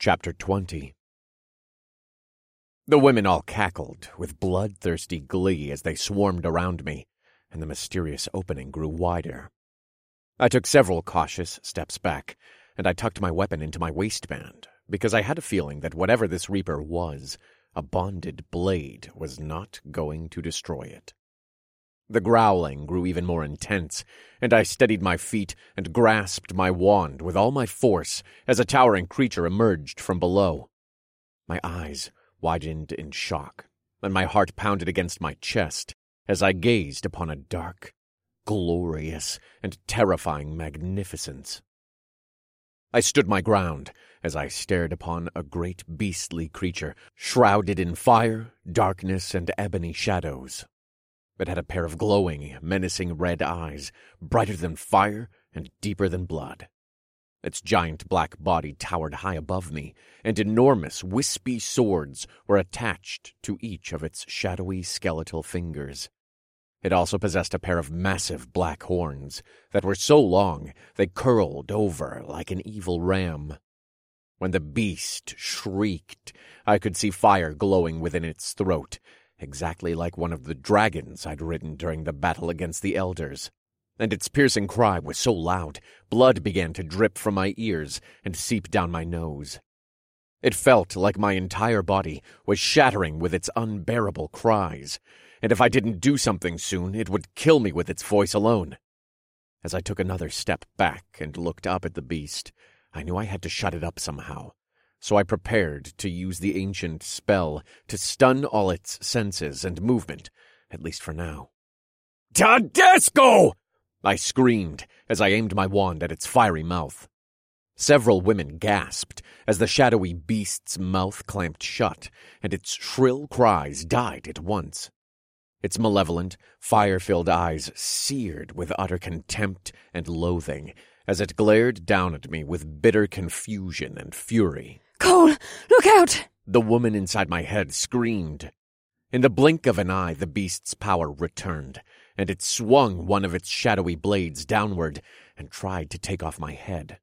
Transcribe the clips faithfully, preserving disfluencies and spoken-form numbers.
Chapter twenty. The women all cackled with bloodthirsty glee as they swarmed around me, and the mysterious opening grew wider. I took several cautious steps back, and I tucked my weapon into my waistband, because I had a feeling that whatever this Reaper was, a bonded blade was not going to destroy it. The growling grew even more intense, and I steadied my feet and grasped my wand with all my force as a towering creature emerged from below. My eyes widened in shock, and my heart pounded against my chest as I gazed upon a dark, glorious, and terrifying magnificence. I stood my ground as I stared upon a great beastly creature shrouded in fire, darkness, and ebony shadows. It had a pair of glowing, menacing red eyes, brighter than fire and deeper than blood. Its giant black body towered high above me, and enormous, wispy swords were attached to each of its shadowy skeletal fingers. It also possessed a pair of massive black horns that were so long they curled over like an evil ram. When the beast shrieked, I could see fire glowing within its throat, exactly like one of the dragons I'd ridden during the battle against the elders. And its piercing cry was so loud, blood began to drip from my ears and seep down my nose. It felt like my entire body was shattering with its unbearable cries, and if I didn't do something soon, it would kill me with its voice alone. As I took another step back and looked up at the beast, I knew I had to shut it up somehow. So I prepared to use the ancient spell to stun all its senses and movement, at least for now. "Tedesco!" I screamed as I aimed my wand at its fiery mouth. Several women gasped as the shadowy beast's mouth clamped shut, and its shrill cries died at once. Its malevolent, fire-filled eyes seared with utter contempt and loathing as it glared down at me with bitter confusion and fury. "Cole, look out!" The woman inside my head screamed. In the blink of an eye, the beast's power returned, and it swung one of its shadowy blades downward and tried to take off my head.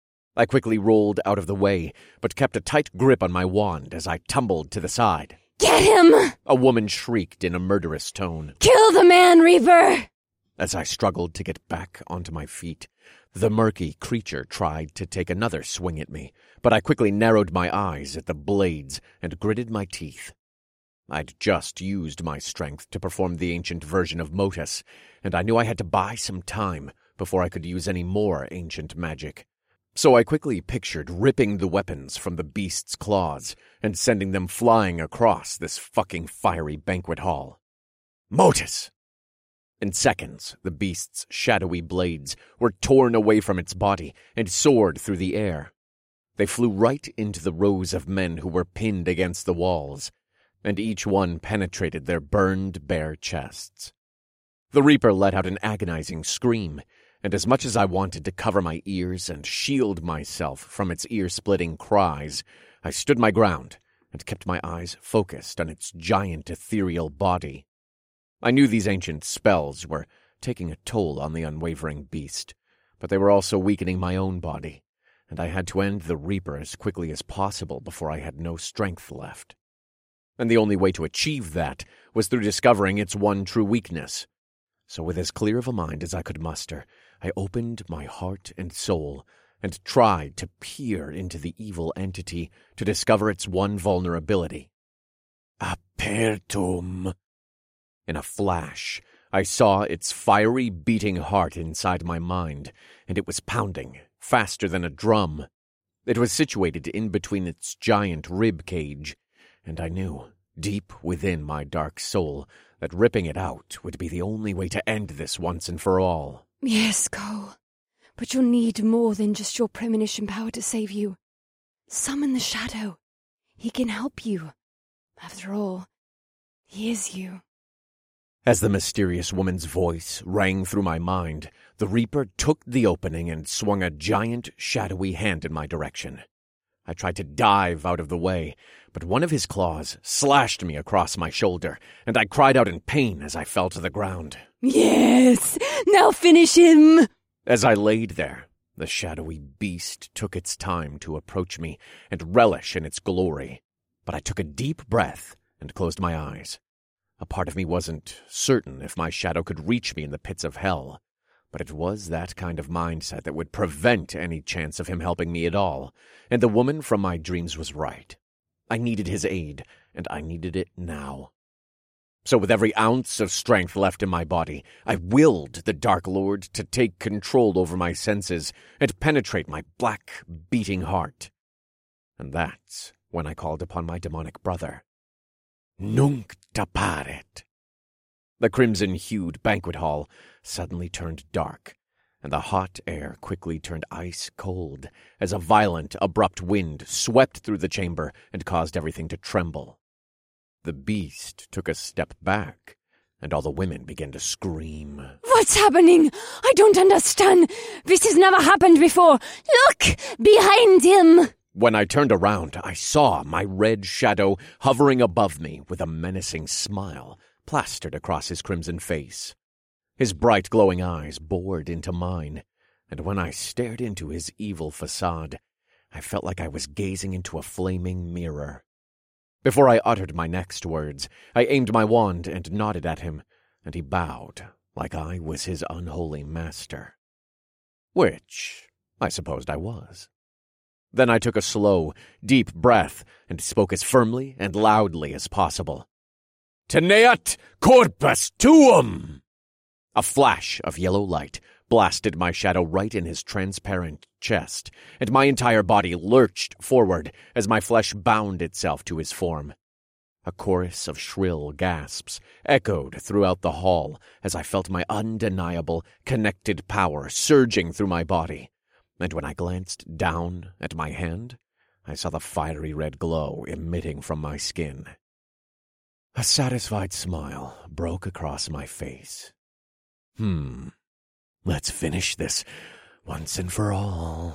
I quickly rolled out of the way, but kept a tight grip on my wand as I tumbled to the side. "Get him!" A woman shrieked in a murderous tone. "Kill the man, Reaper!" As I struggled to get back onto my feet, the murky creature tried to take another swing at me, but I quickly narrowed my eyes at the blades and gritted my teeth. I'd just used my strength to perform the ancient version of Motus, and I knew I had to buy some time before I could use any more ancient magic. So I quickly pictured ripping the weapons from the beast's claws and sending them flying across this fucking fiery banquet hall. Motus! In seconds, the beast's shadowy blades were torn away from its body and soared through the air. They flew right into the rows of men who were pinned against the walls, and each one penetrated their burned bare chests. The Reaper let out an agonizing scream, and as much as I wanted to cover my ears and shield myself from its ear-splitting cries, I stood my ground and kept my eyes focused on its giant ethereal body. I knew these ancient spells were taking a toll on the unwavering beast, but they were also weakening my own body, and I had to end the Reaper as quickly as possible before I had no strength left. And the only way to achieve that was through discovering its one true weakness. So with as clear of a mind as I could muster, I opened my heart and soul and tried to peer into the evil entity to discover its one vulnerability. Apertum. In a flash, I saw its fiery beating heart inside my mind, and it was pounding, faster than a drum. It was situated in between its giant rib cage, and I knew, deep within my dark soul, that ripping it out would be the only way to end this once and for all. "Yes, Cole, but you'll need more than just your premonition power to save you. Summon the shadow. He can help you. After all, he is you." As the mysterious woman's voice rang through my mind, the Reaper took the opening and swung a giant, shadowy hand in my direction. I tried to dive out of the way, but one of his claws slashed me across my shoulder, and I cried out in pain as I fell to the ground. "Yes! Now finish him!" As I laid there, The shadowy beast took its time to approach me and relish in its glory, but I took a deep breath and closed my eyes. A part of me wasn't certain if my shadow could reach me in the pits of hell, but it was that kind of mindset that would prevent any chance of him helping me at all, and the woman from my dreams was right. I needed his aid, and I needed it now. So with every ounce of strength left in my body, I willed the Dark Lord to take control over my senses and penetrate my black, beating heart. And that's when I called upon my demonic brother. Nunc taparet. The crimson-hued banquet hall suddenly turned dark, and the hot air quickly turned ice-cold as a violent, abrupt wind swept through the chamber and caused everything to tremble. The beast took a step back, and all the women began to scream. What's happening? I don't understand. This has never happened before. Look! Behind him! When I turned around, I saw my red shadow hovering above me with a menacing smile plastered across his crimson face. His bright glowing eyes bored into mine, and when I stared into his evil facade, I felt like I was gazing into a flaming mirror. Before I uttered my next words, I aimed my wand and nodded at him, and he bowed like I was his unholy master. Which I supposed I was. Then I took a slow, deep breath and spoke as firmly and loudly as possible. Teneat corpus tuum! A flash of yellow light blasted my shadow right in his transparent chest, and my entire body lurched forward as my flesh bound itself to his form. A chorus of shrill gasps echoed throughout the hall as I felt my undeniable, connected power surging through my body. And when I glanced down at my hand, I saw the fiery red glow emitting from my skin. A satisfied smile broke across my face. Hmm, let's finish this once and for all.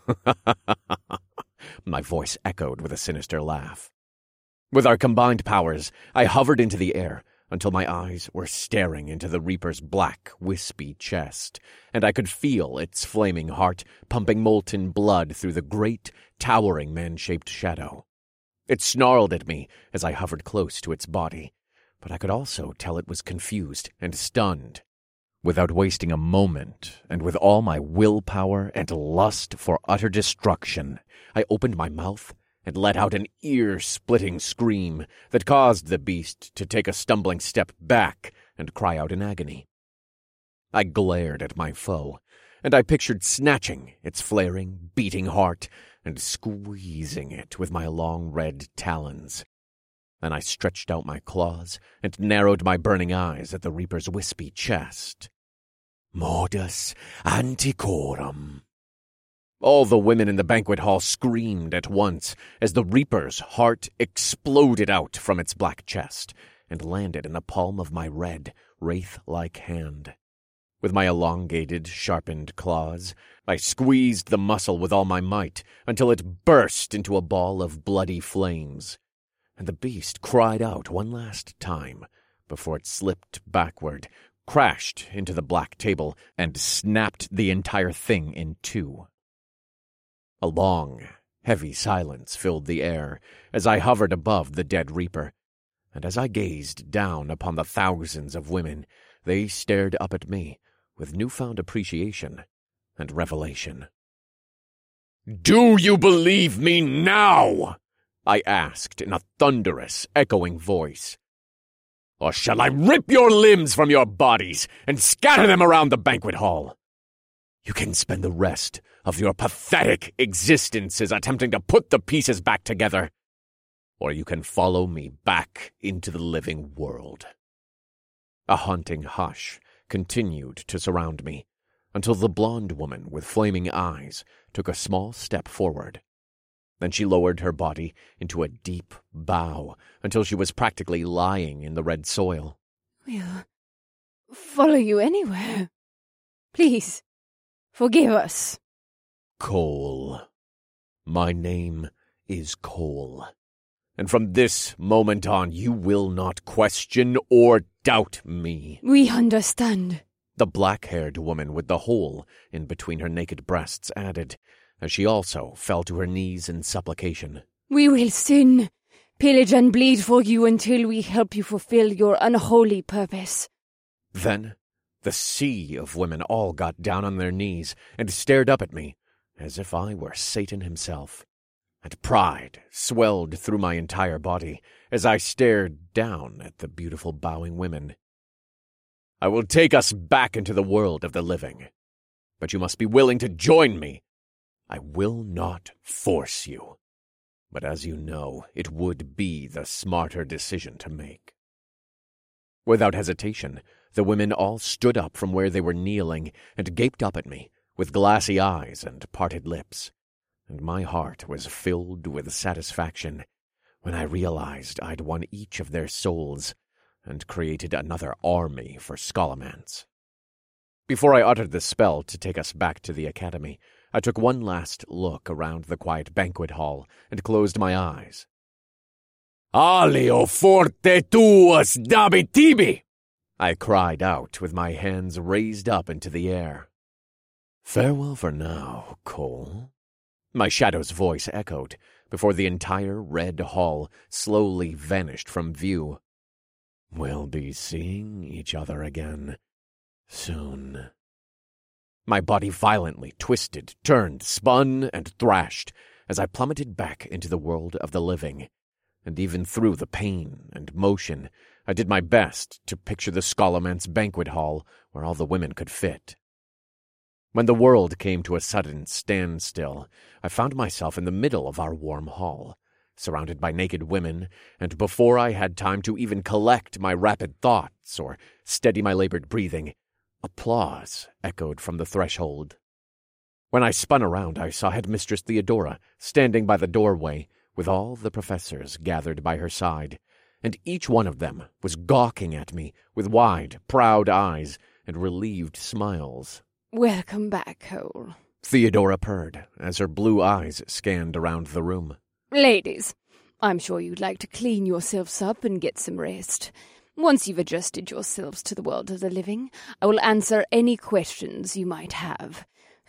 My voice echoed with a sinister laugh. With our combined powers, I hovered into the air until my eyes were staring into the Reaper's black, wispy chest, and I could feel its flaming heart pumping molten blood through the great, towering man-shaped shadow. It snarled at me as I hovered close to its body, but I could also tell it was confused and stunned. Without wasting a moment, and with all my willpower and lust for utter destruction, I opened my mouth and let out an ear-splitting scream that caused the beast to take a stumbling step back and cry out in agony. I glared at my foe, and I pictured snatching its flaring, beating heart and squeezing it with my long red talons. Then I stretched out my claws and narrowed my burning eyes at the Reaper's wispy chest. Modus antiquorum. All the women in the banquet hall screamed at once as the Reaper's heart exploded out from its black chest and landed in the palm of my red, wraith-like hand. With my elongated, sharpened claws, I squeezed the muscle with all my might until it burst into a ball of bloody flames, and the beast cried out one last time before it slipped backward, crashed into the black table, and snapped the entire thing in two. A long, heavy silence filled the air as I hovered above the dead Reaper, and as I gazed down upon the thousands of women, they stared up at me with newfound appreciation and revelation. "Do you believe me now?" I asked in a thunderous, echoing voice. "Or shall I rip your limbs from your bodies and scatter them around the banquet hall? You can spend the rest of your pathetic existences attempting to put the pieces back together, or you can follow me back into the living world." A haunting hush continued to surround me until the blonde woman with flaming eyes took a small step forward. Then she lowered her body into a deep bow until she was practically lying in the red soil. "We'll follow you anywhere. Please, forgive us." Cole. My name is Cole. And from this moment on, you will not question or doubt me. We understand. the black-haired woman with the hole in between her naked breasts added, as she also fell to her knees in supplication. "We will sin, pillage and bleed for you until we help you fulfill your unholy purpose." Then the sea of women all got down on their knees and stared up at me as if I were Satan himself. And pride swelled through my entire body as I stared down at the beautiful bowing women. "I will take us back into the world of the living, but you must be willing to join me. I will not force you, but as you know, it would be the smarter decision to make." Without hesitation, the women all stood up from where they were kneeling and gaped up at me with glassy eyes and parted lips, and my heart was filled with satisfaction when I realized I'd won each of their souls and created another army for Scholomance. Before I uttered the spell to take us back to the academy, I took one last look around the quiet banquet hall and closed my eyes. "Alio forte tuus dabitibi!" I cried out with my hands raised up into the air. "Farewell for now, Cole," my shadow's voice echoed before the entire red hall slowly vanished from view. "We'll be seeing each other again soon." My body violently twisted, turned, spun, and thrashed as I plummeted back into the world of the living. And even through the pain and motion, I did my best to picture the Scholomance banquet hall where all the women could fit. When the world came to a sudden standstill, I found myself in the middle of our warm hall, surrounded by naked women, and before I had time to even collect my rapid thoughts or steady my labored breathing, applause echoed from the threshold. When I spun around, I saw Headmistress Theodora standing by the doorway with all the professors gathered by her side, and each one of them was gawking at me with wide, proud eyes and relieved smiles. "Welcome back, Cole," Theodora purred as her blue eyes scanned around the room. "Ladies, I'm sure you'd like to clean yourselves up and get some rest. Once you've adjusted yourselves to the world of the living, I will answer any questions you might have."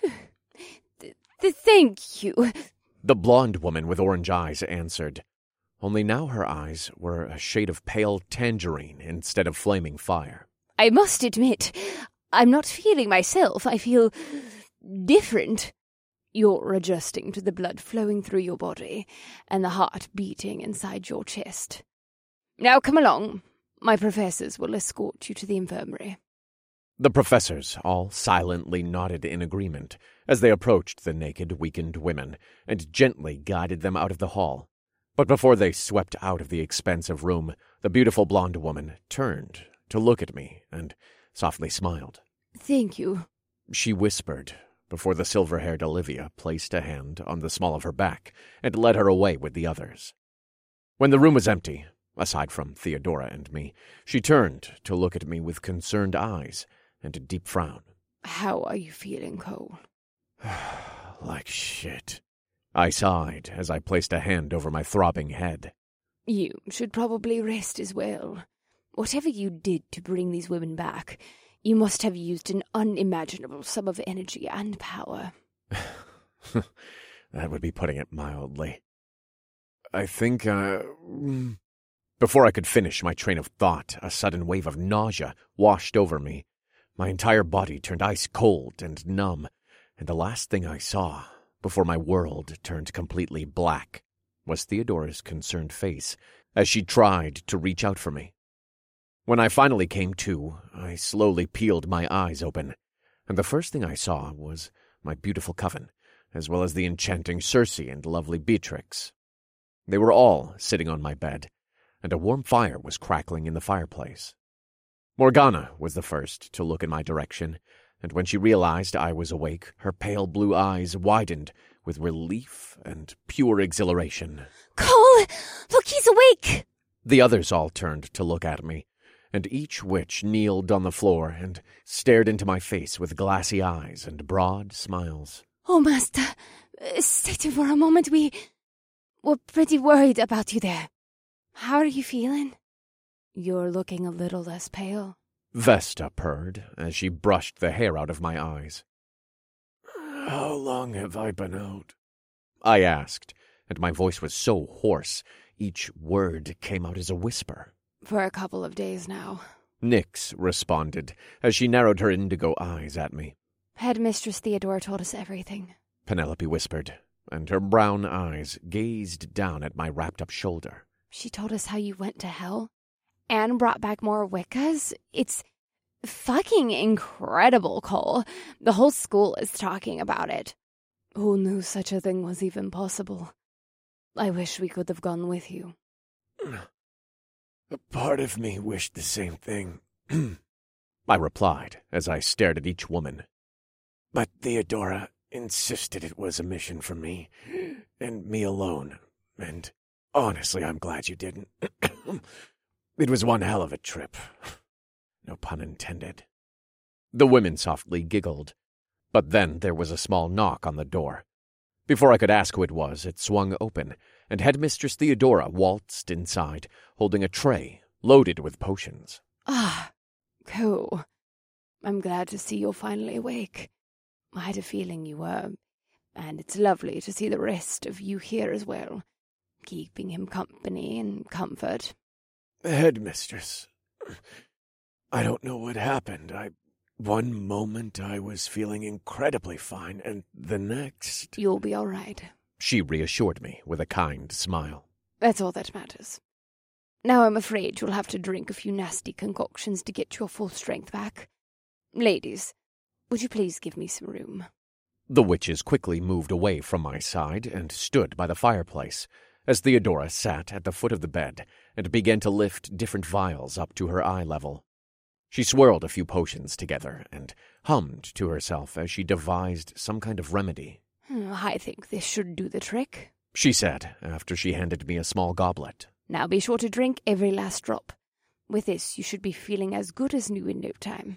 th- th- Thank you," the blonde woman with orange eyes answered, only now her eyes were a shade of pale tangerine instead of flaming fire. "I must admit, I'm not feeling myself. I feel different. You're adjusting to the blood flowing through your body and the heart beating inside your chest. Now come along. My professors will escort you to the infirmary." The professors all silently nodded in agreement as they approached the naked, weakened women and gently guided them out of the hall. But before they swept out of the expansive room, the beautiful blonde woman turned to look at me and softly smiled. "Thank you," she whispered, before the silver-haired Olivia placed a hand on the small of her back and led her away with the others. When the room was empty, aside from Theodora and me, she turned to look at me with concerned eyes and a deep frown. "How are you feeling, Cole?" "Like shit," I sighed as I placed a hand over my throbbing head. "You should probably rest as well. Whatever you did to bring these women back, you must have used an unimaginable sum of energy and power." That would be putting it mildly. I think, uh... Before I could finish my train of thought, a sudden wave of nausea washed over me. My entire body turned ice-cold and numb, and the last thing I saw, before my world turned completely black, was Theodora's concerned face as she tried to reach out for me. When I finally came to, I slowly peeled my eyes open, and the first thing I saw was my beautiful coven, as well as the enchanting Circe and lovely Beatrix. They were all sitting on my bed, and a warm fire was crackling in the fireplace. Morgana was the first to look in my direction, and when she realized I was awake, her pale blue eyes widened with relief and pure exhilaration. "Cole! Look, he's awake!" The others all turned to look at me, and each witch kneeled on the floor and stared into my face with glassy eyes and broad smiles. "Oh, Master, uh, sit for a moment. We were pretty worried about you there. How are you feeling? You're looking a little less pale." Vesta purred as she brushed the hair out of my eyes. How long have I been out? I asked, and my voice was so hoarse, each word came out as a whisper. For a couple of days now. Nyx responded as she narrowed her indigo eyes at me. Headmistress Theodora told us everything, Penelope whispered, and her brown eyes gazed down at my wrapped-up shoulder. She told us how you went to hell and brought back more Wiccas. It's fucking incredible, Cole. The whole school is talking about it. Who knew such a thing was even possible? I wish we could have gone with you. A part of me wished the same thing, I replied as I stared at each woman. But Theodora insisted it was a mission for me, and me alone, and honestly, I'm glad you didn't. It was one hell of a trip. No pun intended. The women softly giggled, but then there was a small knock on the door. Before I could ask who it was, it swung open, and Headmistress Theodora waltzed inside, holding a tray loaded with potions. Ah, cool. I'm glad to see you're finally awake. I had a feeling you were, and it's lovely to see the rest of you here as well, keeping him company and comfort. Headmistress, I don't know what happened. I, one moment I was feeling incredibly fine, and the next... You'll be all right, she reassured me with a kind smile. That's all that matters. Now I'm afraid you'll have to drink a few nasty concoctions to get your full strength back. Ladies, would you please give me some room? The witches quickly moved away from my side and stood by the fireplace, as Theodora sat at the foot of the bed and began to lift different vials up to her eye level. She swirled a few potions together and hummed to herself as she devised some kind of remedy. I think this should do the trick, she said after she handed me a small goblet. Now be sure to drink every last drop. With this, you should be feeling as good as new in no time.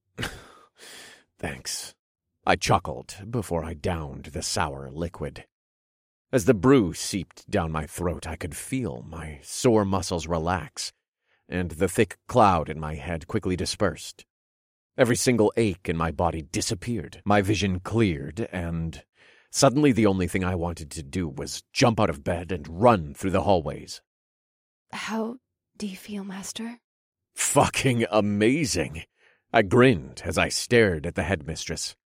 Thanks. I chuckled before I downed the sour liquid. As the brew seeped down my throat, I could feel my sore muscles relax, and the thick cloud in my head quickly dispersed. Every single ache in my body disappeared, my vision cleared, and suddenly the only thing I wanted to do was jump out of bed and run through the hallways. How do you feel, Master? Fucking amazing! I grinned as I stared at the headmistress.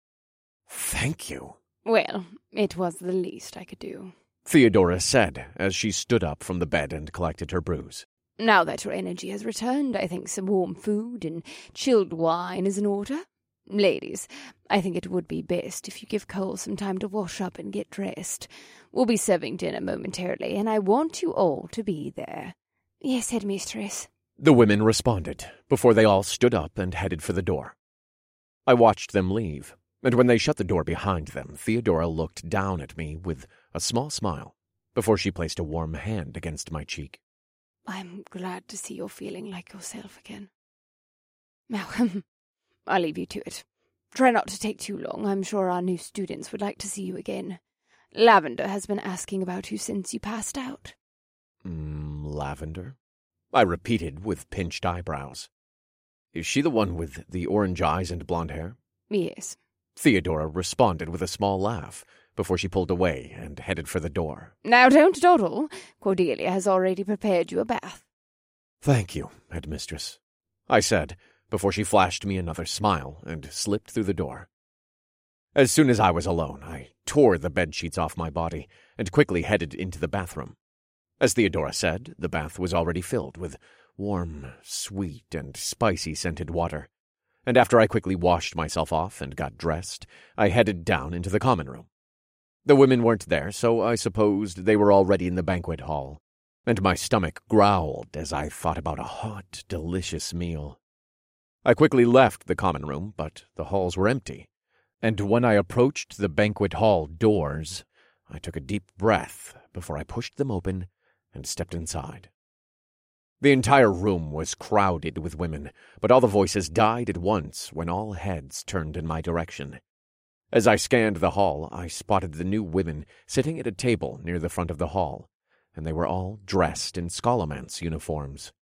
Thank you. Well, it was the least I could do, Theodora said as she stood up from the bed and collected her brews. Now that your energy has returned, I think some warm food and chilled wine is in order. Ladies, I think it would be best if you give Cole some time to wash up and get dressed. We'll be serving dinner momentarily, and I want you all to be there. Yes, Headmistress. The women responded before they all stood up and headed for the door. I watched them leave, and when they shut the door behind them, Theodora looked down at me with a small smile before she placed a warm hand against my cheek. I'm glad to see you're feeling like yourself again. Now, I'll leave you to it. Try not to take too long. I'm sure our new students would like to see you again. Lavender has been asking about you since you passed out. Mm, Lavender? I repeated with pinched eyebrows. Is she the one with the orange eyes and blonde hair? Yes. Theodora responded with a small laugh before she pulled away and headed for the door. Now don't dawdle. Cordelia has already prepared you a bath. Thank you, Headmistress, I said before she flashed me another smile and slipped through the door. As soon as I was alone, I tore the bedsheets off my body and quickly headed into the bathroom. As Theodora said, the bath was already filled with warm, sweet, and spicy-scented water, and after I quickly washed myself off and got dressed, I headed down into the common room. The women weren't there, so I supposed they were already in the banquet hall, and my stomach growled as I thought about a hot, delicious meal. I quickly left the common room, but the halls were empty, and when I approached the banquet hall doors, I took a deep breath before I pushed them open and stepped inside. The entire room was crowded with women, but all the voices died at once when all heads turned in my direction. As I scanned the hall, I spotted the new women sitting at a table near the front of the hall, and they were all dressed in scholomance uniforms.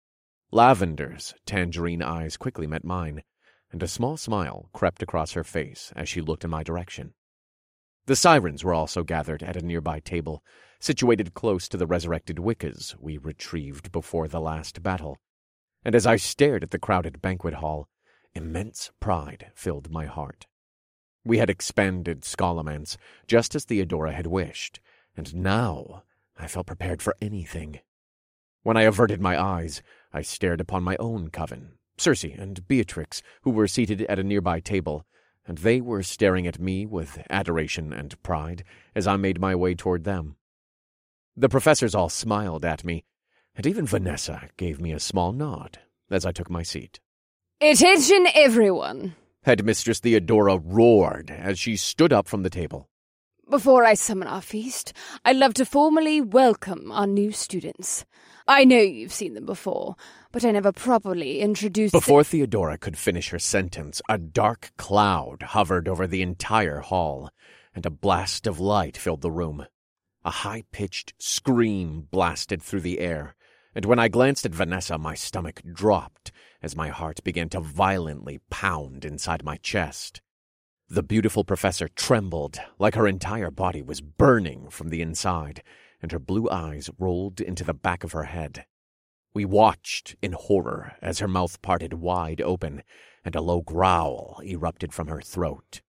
Lavender's tangerine eyes quickly met mine, and a small smile crept across her face as she looked in my direction. The sirens were also gathered at a nearby table, situated close to the resurrected Wiccas we retrieved before the last battle, and as I stared at the crowded banquet hall, immense pride filled my heart. We had expanded Scholomance just as Theodora had wished, and now I felt prepared for anything. When I averted my eyes, I stared upon my own coven, Circe and Beatrix, who were seated at a nearby table, and they were staring at me with adoration and pride as I made my way toward them. The professors all smiled at me, and even Vanessa gave me a small nod as I took my seat. "Attention, everyone!" Headmistress Theodora roared as she stood up from the table. "Before I summon our feast, I'd love to formally welcome our new students. I know you've seen them before, but I never properly introduced Before them." Theodora could finish her sentence, a dark cloud hovered over the entire hall, and a blast of light filled the room. A high-pitched scream blasted through the air, and when I glanced at Vanessa, my stomach dropped as my heart began to violently pound inside my chest. The beautiful professor trembled like her entire body was burning from the inside, and her blue eyes rolled into the back of her head. We watched in horror as her mouth parted wide open, and a low growl erupted from her throat.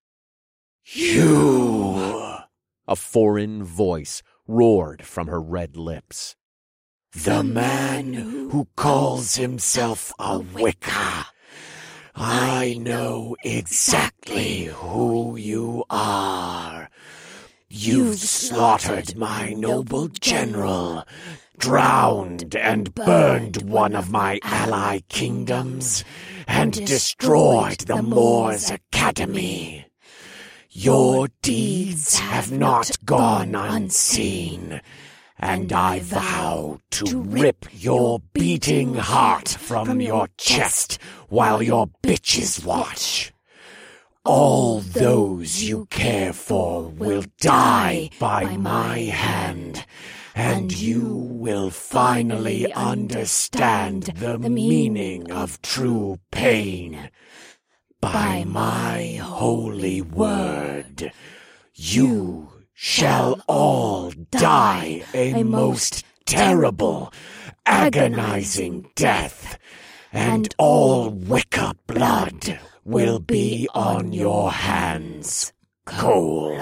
"You!" A foreign voice roared from her red lips. "The man who calls himself a Wicca. I know exactly who you are. You've slaughtered my noble general, drowned and burned one of my ally kingdoms, and destroyed the Moors Academy. Your deeds have not gone unseen, and I vow to rip your beating heart from your chest while your bitches watch. All those you care for will die by my hand, and you will finally understand the meaning of true pain. By my holy word, you shall all die a most terrible, agonizing death, and all Wicca blood will be on your hands, Cole.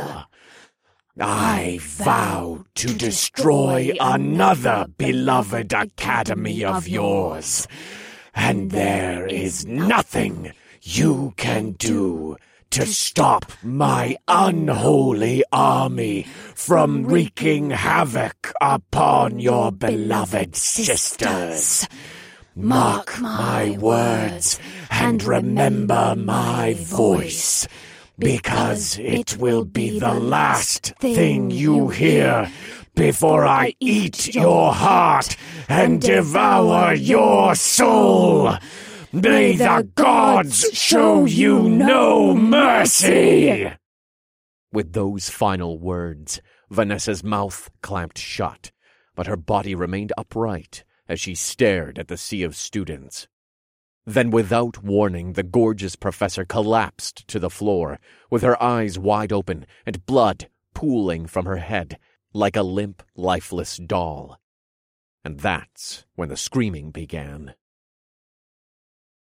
I vow to destroy another beloved academy of yours, and there is nothing you can do to stop my unholy army from wreaking havoc upon your beloved sisters. Mark my words and remember my voice, because it will be the last thing you hear before I eat your heart and devour your soul. May the gods show you no mercy!" With those final words, Vanessa's mouth clamped shut, but her body remained upright as she stared at the sea of students. Then, without warning, the gorgeous professor collapsed to the floor, with her eyes wide open and blood pooling from her head like a limp, lifeless doll. And that's when the screaming began.